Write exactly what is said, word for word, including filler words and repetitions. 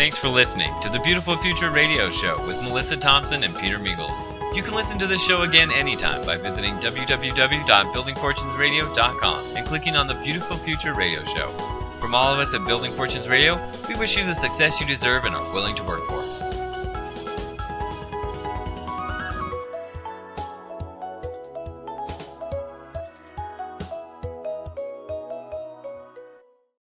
Thanks for listening to the Beautiful Future Radio Show with Melissa Thompson and Peter Mingles. You can listen to this show again anytime by visiting w w w dot building fortunes radio dot com and clicking on the Beautiful Future Radio Show. From all of us at Building Fortunes Radio, we wish you the success you deserve and are willing to work for.